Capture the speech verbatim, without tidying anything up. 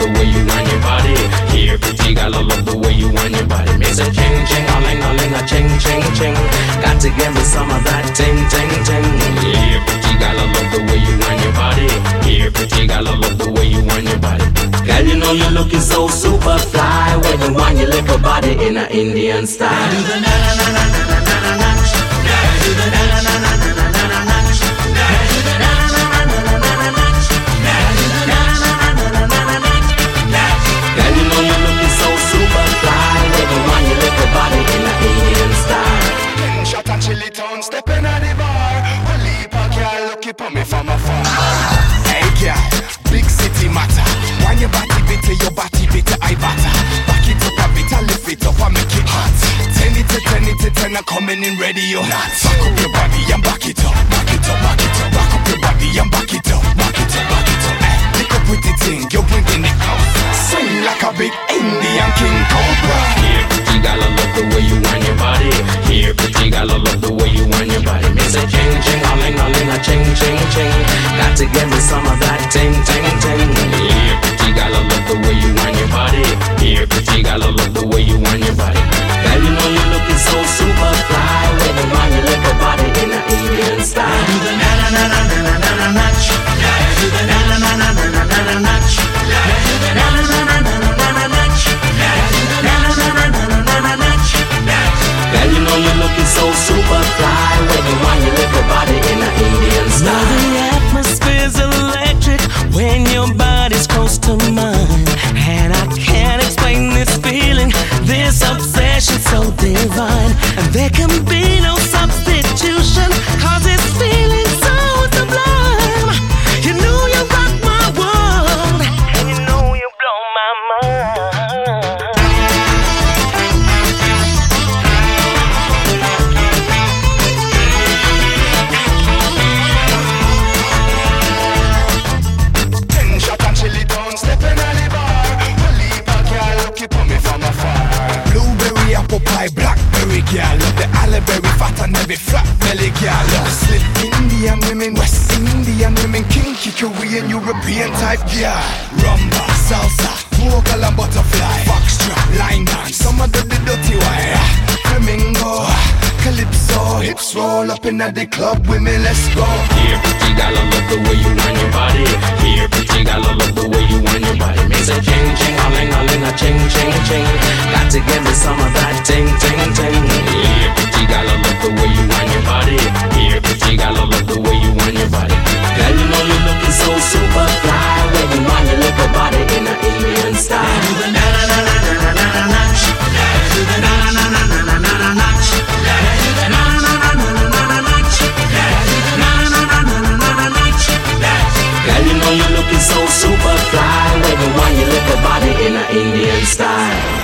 the way you wind your body. Here, pretty girl, I love the way you wind your body. Makes a ching ching, a ling a ling, a ching ching ching. Got to give me some of that ting ting ting. Here, pretty girl, I love the way you wind your body. Here, pretty girl, I love the way you wind your body. Girl, you know you're looking so super fly when you wind your little body in a Indian style. Do the na na na na na na na na na. Do the na na na na na na na na na. Do the na na na na na na na na. Do the na na na na na na na na. Girl, you know you're looking so super fly when you wind your little body in a Indian style. Ten shot and chili town, stepping at the bar. Well, leap a girl, looking for me from afar. Hey girl, big city matter. Wind your body bitter, your body bitter, I batter. Back it up a bit, I lift it up, I make it hot. Ten it to ten it to ten, I'm coming in ready, you're not. Back up your body and back it up, back it up, back it up. Back up your body and back it up, back it up, back it up. Eh, lick up with the thing, you're bringing it out. Swing like a big Indian king cobra. Here, pretty girl, I love the way you wind your body. Here, pretty girl, I love the way you wind your body. Makes a ching ching, a ling a ling, a ching ching ching. Got to give me some of that ting ting ting. Here, pretty girl, I love the way you wind your body. Here, pretty girl, I love the way you wind your body. Girl, you know you're looking so super fly when you wind your little body in a Indian style. Do the na na na na na na na na. Do the na na na na na na na na na. Do the na na na na na na na na. Do the na na na na na na na na. Girl, you know you're looking so super fly when you wind your little body in a Indian style. Now the atmosphere's electric when your body's close to mine, and I can't explain this feeling, this obsession so divine. And there can be no substitution, cause it's feeling so sublime. You know you rock my world, and you know you blow my mind. Blackberry girl, love the Aliberry fat and heavy flat belly girl. Love slip Indian women, West Indian women, kinky Korean, European type girl. Rumba, salsa, vocal and butterfly, foxtrot, line dance, some of the, the dirty wire. Flamingo, calypso, hips roll up in the club, women, let's go. Here, pretty girl, I love the way you wind your body. Here, pretty girl, I love the way you wind your body. Makes a ching ching, a ling a ling, a ching ching ching. Got to give me some of that ting ting ting. Here, pretty girl, I love the way you wind your body. Here, pretty girl, I love the way you wind your body. Girl, you know you're looking so super fly when you wind your little body in a Indian style. Do the na na na na na na na na na. Do the na na na na na na na na na. Do the na na na na na na na na. Do the na na na na na na na na. Girl, you know you're looking so super fly when you wind your little body in a Indian style.